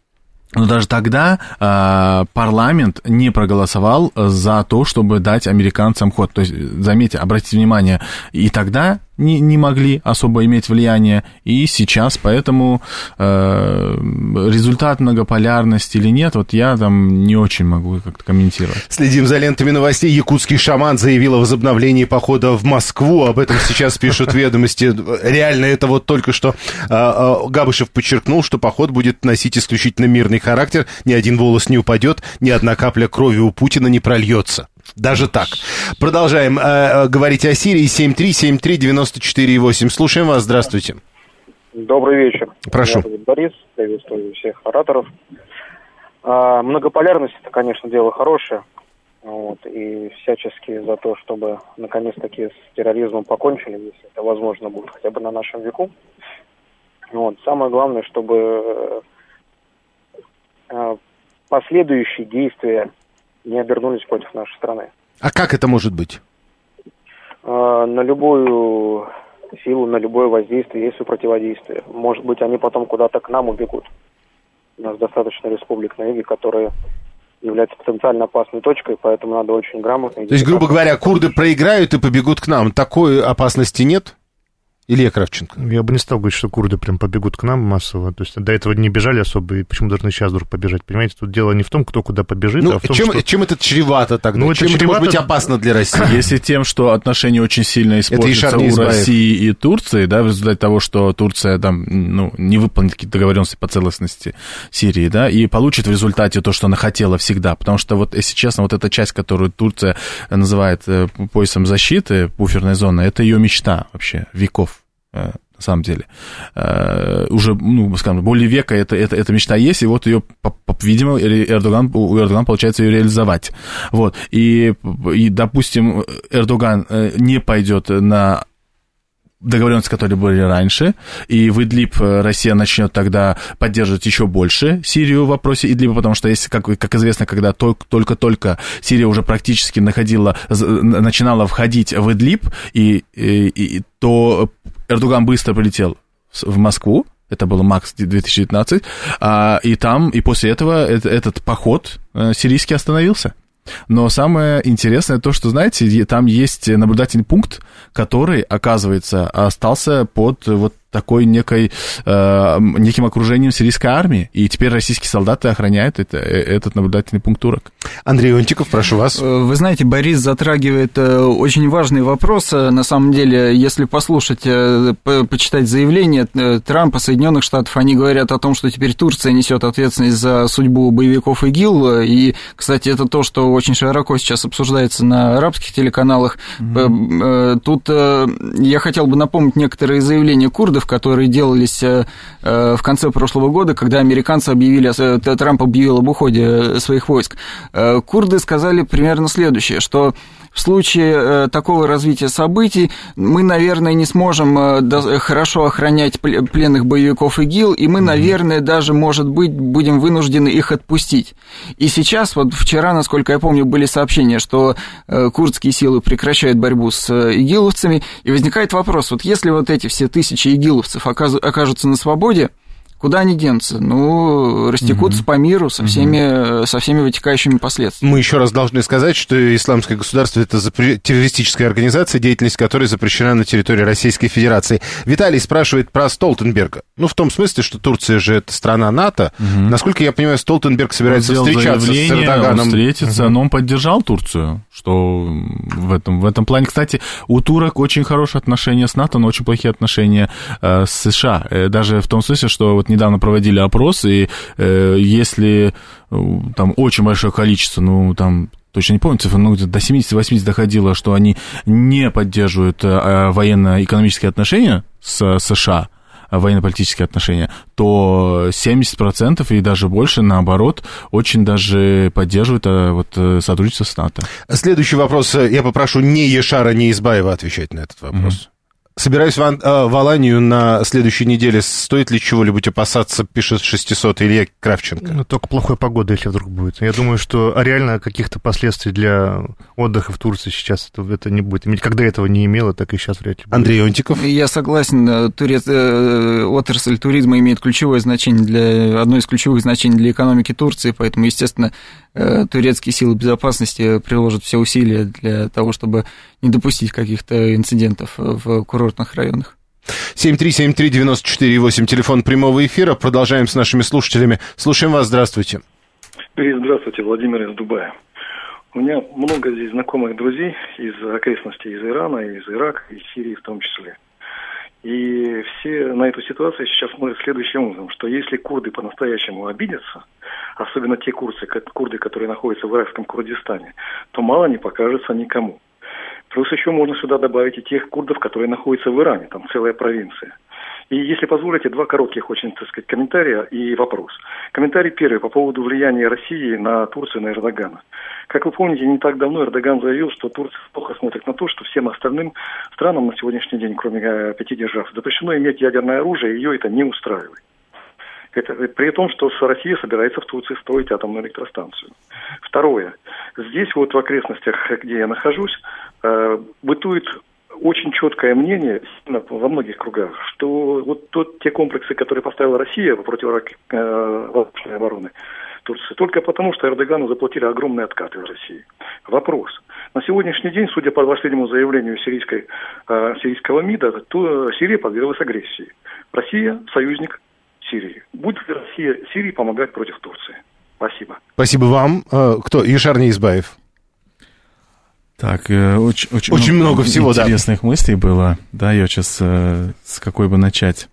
но даже тогда э, парламент не проголосовал за то, чтобы дать американцам ход. То есть, заметьте, обратите внимание, и тогда не, не могли особо иметь влияние, и сейчас, поэтому э, результат многополярности или нет, вот я там не очень могу как-то комментировать. Следим за лентами новостей. Якутский шаман заявил о возобновлении похода в Москву. Об этом сейчас пишут ведомости. Реально, это вот только что э, Габышев подчеркнул, что поход будет носить исключительно мирный характер, ни один волос не упадет, ни одна капля крови у Путина не прольется. Даже так. Продолжаем э, говорить о Сирии. семь три семь три девять четыре восемь. Слушаем вас. Здравствуйте. Добрый вечер. Прошу. Меня зовут Борис. Приветствую всех ораторов. А, многополярность — это, конечно, дело хорошее. Вот, и всячески за то, чтобы наконец-таки с терроризмом покончили, если это возможно будет хотя бы на нашем веку. Вот. Самое главное, чтобы э, последующие действия не обернулись против нашей страны. А как это может быть? Э, на любую силу, на любое воздействие есть противодействие. Может быть, они потом куда-то к нам убегут. У нас достаточно республик на юге, которые являются потенциально опасной точкой, поэтому надо очень грамотно... То есть, грубо говоря, курды проиграют и побегут к нам. Такой опасности нет? Илья Кравченко. Я бы не стал говорить, что курды прям побегут к нам массово. То есть до этого не бежали особо, и почему должны сейчас вдруг побежать? Понимаете, тут дело не в том, кто куда побежит, ну, а в том, чем, что... чем это чревато тогда? Ну, чем это, чревато... может быть опасно для России? Если тем, что отношения очень сильно испортятся у России и Турции, да, в результате того, что Турция там, ну, не выполнит какие-то договоренности по целостности Сирии, да, и получит в результате то, что она хотела всегда. Потому что, вот, если честно, вот эта часть, которую Турция называет поясом защиты, буферной зоны, это ее мечта вообще веков. На самом деле. Uh, уже, ну, скажем, более века эта, эта, эта мечта есть, и вот ее, видимо, Эрдоган, у Эрдогана получается ее реализовать. Вот. И, и, допустим, Эрдоган не пойдет на договоренности, которые были раньше, и в Идлиб Россия начнет тогда поддерживать еще больше Сирию в вопросе Идлиба, потому что, если, как, как известно, когда только-только Сирия уже практически находила, начинала входить в Идлиб, и, и, и, то Эрдоган быстро прилетел в Москву, это было МАКС две тысячи девятнадцать, а, и там, и после этого этот поход сирийский остановился. Но самое интересное то, что, знаете, там есть наблюдательный пункт, который, оказывается, остался под вот такой некой, э, неким окружением сирийской армии, и теперь российские солдаты охраняют это, этот наблюдательный пункт турок. Андрей Онтиков, прошу вас. Вы знаете, Борис затрагивает очень важный вопрос. На самом деле, если послушать, почитать заявление Трампа, Соединенных Штатов, они говорят о том, что теперь Турция несет ответственность за судьбу боевиков ИГИЛ, и, кстати, это то, что очень широко сейчас обсуждается на арабских телеканалах. Mm-hmm. Тут я хотел бы напомнить некоторые заявления курдов. переходов, которые делались в конце прошлого года, когда американцы объявили, Трамп объявил об уходе своих войск. Курды сказали примерно следующее, что в случае такого развития событий мы, наверное, не сможем хорошо охранять пленных боевиков ИГИЛ, и мы, наверное, даже, может быть, будем вынуждены их отпустить. И сейчас, вот вчера, насколько я помню, были сообщения, что курдские силы прекращают борьбу с игиловцами, и возникает вопрос, вот если вот эти все тысячи игиловцев окажутся на свободе, куда они денутся? Ну, растекутся mm-hmm. по миру со всеми, mm-hmm. со всеми вытекающими последствиями. Мы еще раз должны сказать, что Исламское государство – это запре- террористическая организация, деятельность которой запрещена на территории Российской Федерации. Виталий спрашивает про Столтенберга. Ну, в том смысле, что Турция же это страна НАТО. Mm-hmm. Насколько я понимаю, Столтенберг собирается встречаться с Эрдоганом. Он встретиться, mm-hmm. но он поддержал Турцию, что в этом, в этом плане. Кстати, у турок очень хорошие отношения с НАТО, но очень плохие отношения э, с США. Э, даже в том смысле, что вот недавно проводили опрос, и э, если э, там очень большое количество, ну, там, точно не помню цифры, но где-то до семьдесят-восемьдесят доходило, что они не поддерживают э, военно-экономические отношения с США, военно-политические отношения, то семьдесят процентов и даже больше, наоборот, очень даже поддерживают а, вот, сотрудничество с НАТО. Следующий вопрос. Я попрошу не Ешара, не Избаева отвечать на этот вопрос. Mm-hmm. Собираюсь в, Ан- в Аланию на следующей неделе. Стоит ли чего-нибудь опасаться, пишет шестисот Илья Кравченко? Ну, только плохой погода, если вдруг будет. Я думаю, что реально каких-то последствий для отдыха в Турции сейчас это, это не будет. Никогда этого не имело, так и сейчас вряд ли будет. Андрей Онтиков? Я согласен. Турец... Отрасль туризма имеет ключевое значение для... одно из ключевых значений для экономики Турции, поэтому, естественно, турецкие силы безопасности приложат все усилия для того, чтобы не допустить каких-то инцидентов в курортных районах. семь три семь три девять четыре восемь, телефон прямого эфира. Продолжаем с нашими слушателями. Слушаем вас, здравствуйте. Привет, здравствуйте, Владимир из Дубая. У меня много здесь знакомых друзей из окрестностей, из Ирана, из Ирака, из Сирии в том числе. И все на эту ситуацию сейчас смотрят следующим образом, что если курды по-настоящему обидятся, особенно те курды, курды, которые находятся в иракском Курдистане, то мало не покажется никому. Плюс еще можно сюда добавить и тех курдов, которые находятся в Иране, там целая провинция. И если позволите, два коротких очень, так сказать, комментария и вопрос. Комментарий первый по поводу влияния России на Турцию, на Эрдогана. Как вы помните, не так давно Эрдоган заявил, что Турция плохо смотрит на то, что всем остальным странам на сегодняшний день, кроме пяти держав, запрещено иметь ядерное оружие, и ее это не устраивает. Это, при том, что Россия собирается в Турции строить атомную электростанцию. Второе. Здесь вот в окрестностях, где я нахожусь, э, бытует очень четкое мнение во многих кругах, что вот тот, те комплексы, которые поставила Россия против э, воздушной обороны Турции, только потому, что Эрдогану заплатили огромные откаты в России. Вопрос. На сегодняшний день, судя по последнему заявлению сирийской, э, сирийского МИДа, то Сирия подверглась агрессии. Россия – союзник Сирии. Будет ли Россия Сирии помогать против Турции? Спасибо. Спасибо вам. Кто? Ешар Неизбаев. Так, очень, очень, очень много, много всего, интересных да. мыслей было. Да, я сейчас э, с какой бы начать.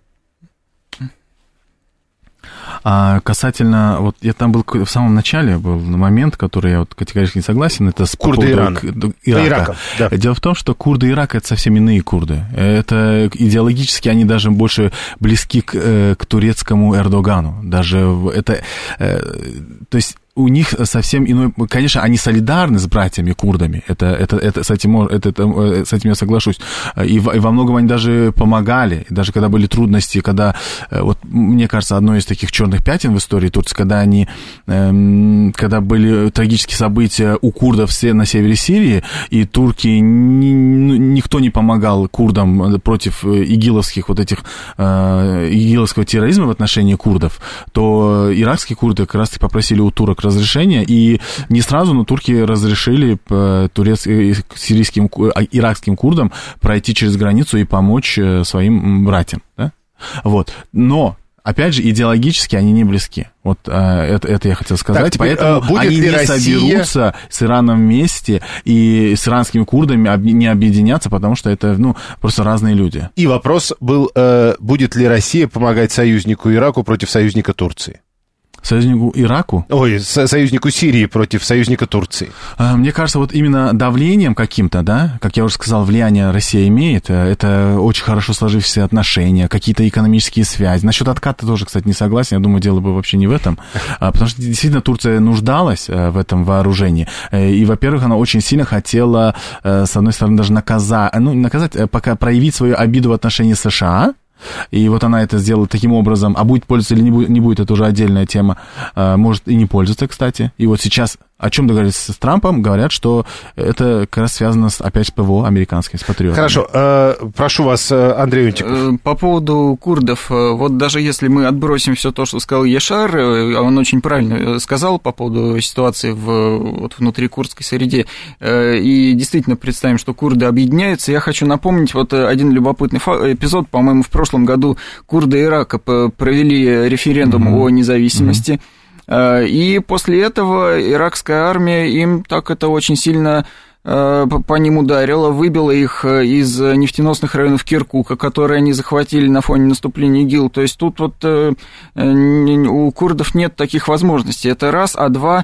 А касательно, вот я там был в самом начале, был момент, который я вот категорически не согласен, это с курды Ирана. Ирака. Ирака, да. Дело в том, что курды Ирака — это совсем иные курды. Это идеологически они даже больше близки к, к турецкому Эрдогану. Даже это, то есть у них совсем иной... Конечно, они солидарны с братьями-курдами, это, это, это, с, этим, это, это, с этим я соглашусь. И, и во многом они даже помогали, даже когда были трудности, когда... Вот, мне кажется, одно из таких черных пятен в истории Турции, когда они... Эм, когда были трагические события у курдов на севере Сирии, и турки... Ни, никто не помогал курдам против игиловских вот этих... Э, игиловского терроризма в отношении курдов, то иракские курды как раз-таки попросили у турок разрешения, и не сразу, но турки разрешили турецким, сирийским, иракским курдам пройти через границу и помочь своим братьям, да? Вот. Но опять же, идеологически они не близки. Вот а, это, это я хотел сказать. Так, поэтому будет они не Россия... соберутся с Ираном вместе и с иранскими курдами об... не объединятся, потому что это, ну, просто разные люди. И вопрос был, э, будет ли Россия помогать союзнику Ираку против союзника Турции? Союзнику Ираку? Ой, со- союзнику Сирии против союзника Турции. Мне кажется, вот именно давлением каким-то, да, как я уже сказал, влияние Россия имеет, это очень хорошо сложившиеся отношения, какие-то экономические связи. Насчет отката тоже, кстати, не согласен, я думаю, дело бы вообще не в этом, потому что действительно Турция нуждалась в этом вооружении, и, во-первых, она очень сильно хотела, с одной стороны, даже наказать, ну, наказать, пока проявить свою обиду в отношении США. И вот она это сделала таким образом, а будет пользоваться или не будет, не будет, это уже отдельная тема, может и не пользоваться, кстати. И вот сейчас о чем договорились с Трампом, говорят, что это как раз связано с, опять с ПВО американским, с патриотами. Хорошо, э, прошу вас, Андрей Унтиков. По поводу курдов, вот даже если мы отбросим все то, что сказал Яшар, он очень правильно сказал по поводу ситуации в, вот, внутри курдской среде, и действительно представим, что курды объединяются, я хочу напомнить вот один любопытный эпизод, по-моему, в прошлом году курды Ирака провели референдум mm-hmm. о независимости, mm-hmm. И после этого иракская армия им так это очень сильно по ним ударила, выбила их из нефтеносных районов Киркука, которые они захватили на фоне наступления ИГИЛ. То есть тут вот у курдов нет таких возможностей. Это раз. А два,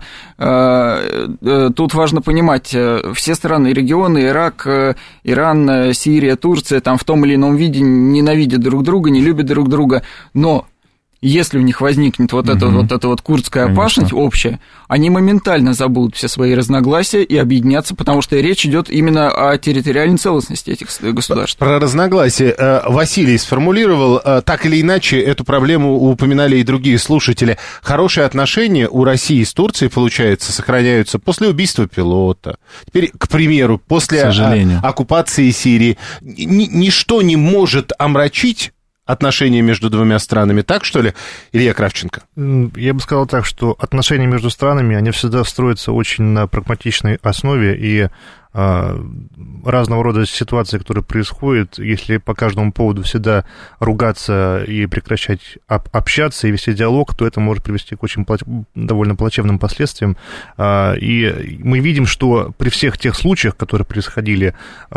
тут важно понимать, все страны, регионы, Ирак, Иран, Сирия, Турция, там в том или ином виде ненавидят друг друга, не любят друг друга, но если у них возникнет вот, mm-hmm. эта, вот эта вот курдская опасность общая, они моментально забудут все свои разногласия и объединятся, потому что речь идет именно о территориальной целостности этих государств. Про разногласия Василий сформулировал, так или иначе эту проблему упоминали и другие слушатели. Хорошие отношения у России с Турцией, получается, сохраняются после убийства пилота. Теперь, к примеру, после оккупации Сирии. Ничто не может омрачить отношения между двумя странами, так, что ли, Илья Кравченко? Я бы сказал так, что отношения между странами, они всегда строятся очень на прагматичной основе, и разного рода ситуации, которые происходят, если по каждому поводу всегда ругаться и прекращать общаться и вести диалог, то это может привести к очень довольно плачевным последствиям. И мы видим, что при всех тех случаях, которые происходили,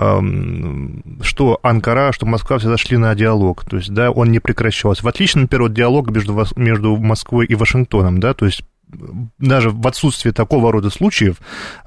что Анкара, что Москва всегда шли на диалог, то есть, да, он не прекращался. В отличие, например, от диалога между, между Москвой и Вашингтоном, да, то есть даже в отсутствии такого рода случаев,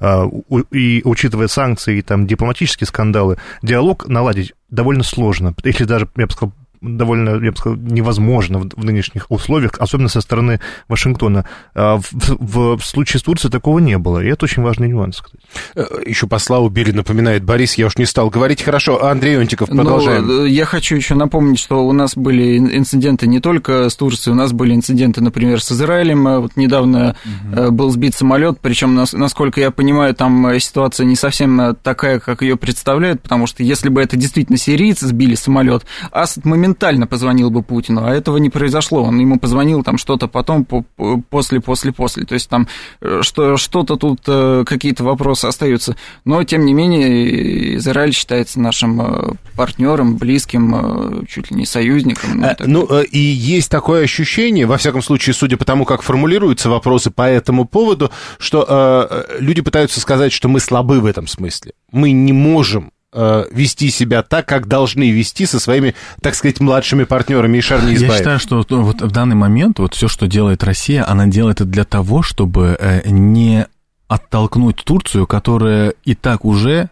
и учитывая санкции и там дипломатические скандалы, диалог наладить довольно сложно, если даже, я бы сказал, довольно, я бы сказал, невозможно в, в нынешних условиях, особенно со стороны Вашингтона. В, в, в случае с Турцией такого не было, и это очень важный нюанс. Еще посла убили, напоминает Борис, я уж не стал говорить. Хорошо, Андрей Онтиков, продолжаем. Ну, я хочу еще напомнить, что у нас были инциденты не только с Турцией, у нас были инциденты, например, с Израилем. Вот недавно угу. был сбит самолет, причем, насколько я понимаю, там ситуация не совсем такая, как ее представляют, потому что если бы это действительно сирийцы сбили самолет, Асад моментально моментально позвонил бы Путину, а этого не произошло. Он ему позвонил там что-то потом, после, после, после. То есть там что, что-то тут, какие-то вопросы остаются. Но, тем не менее, Израиль считается нашим партнером, близким, чуть ли не союзником. Ну, ну и есть такое ощущение, во всяком случае, судя по тому, как формулируются вопросы по этому поводу, что э, люди пытаются сказать, что мы слабы в этом смысле. Мы не можем вести себя так, как должны вести со своими, так сказать, младшими партнерами. И Шар Неизбаев. Я считаю, что вот в данный момент вот все, что делает Россия, она делает это для того, чтобы не оттолкнуть Турцию, которая и так уже,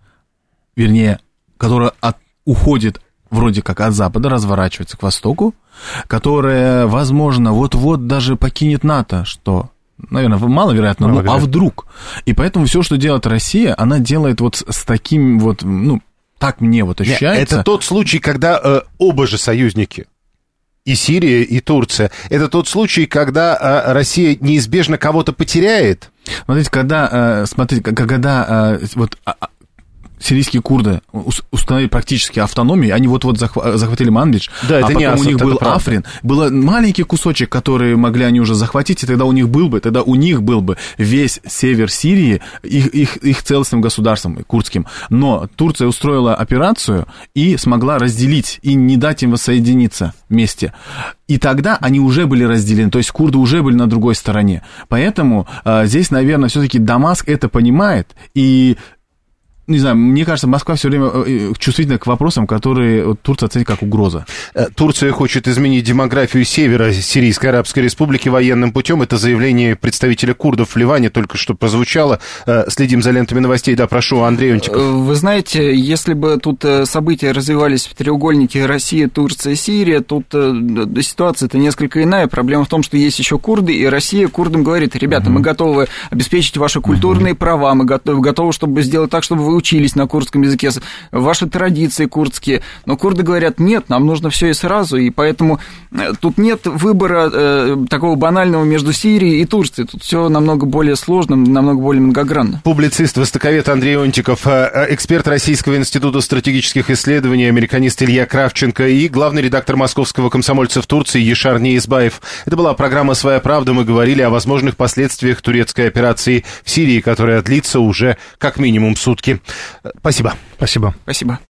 вернее, которая от, уходит вроде как от Запада, разворачивается к Востоку, которая, возможно, вот-вот даже покинет НАТО, что... Наверное, маловероятно, но а вдруг? И поэтому все, что делает Россия, она делает вот с таким вот, ну, так мне вот ощущается. Это тот случай, когда э, оба же союзники, и Сирия, и Турция, это тот случай, когда э, Россия неизбежно кого-то потеряет. Смотрите, когда, э, смотрите, когда э, вот... сирийские курды установили практически автономию, они вот-вот захватили Манбидж, да, а потом потом Асад, у них был Африн, был маленький кусочек, который могли они уже захватить, и тогда у них был бы, тогда у них был бы весь север Сирии их, их, их целостным государством, курдским. Но Турция устроила операцию и смогла разделить, и не дать им воссоединиться вместе. И тогда они уже были разделены, то есть курды уже были на другой стороне. Поэтому э, здесь, наверное, все-таки Дамаск это понимает, и Не знаю, мне кажется, Москва все время чувствительна к вопросам, которые вот, Турция оценит как угроза. Турция хочет изменить демографию севера Сирийской Арабской Республики военным путем. Это заявление представителя курдов в Ливане только что прозвучало. Следим за лентами новостей. Да, прошу, Андрей Унтиков. Вы знаете, если бы тут события развивались в треугольнике Россия, Турция, Сирия, тут ситуация-то несколько иная. Проблема в том, что есть еще курды, и Россия курдам говорит: ребята, угу. мы готовы обеспечить ваши культурные угу. права, мы готовы, готовы, чтобы сделать так, чтобы вы учились на курдском языке, ваши традиции курдские. Но курды говорят: нет, нам нужно все и сразу, и поэтому тут нет выбора э, такого банального между Сирией и Турцией. Тут все намного более сложно, намного более многогранно. Публицист, востоковед Андрей Онтиков, эксперт Российского института стратегических исследований, американист Илья Кравченко и главный редактор московского «Комсомольца» в Турции Ешар Неизбаев. Это была программа «Своя правда». Мы говорили о возможных последствиях турецкой операции в Сирии, которая длится уже как минимум сутки. Спасибо. Спасибо. Спасибо.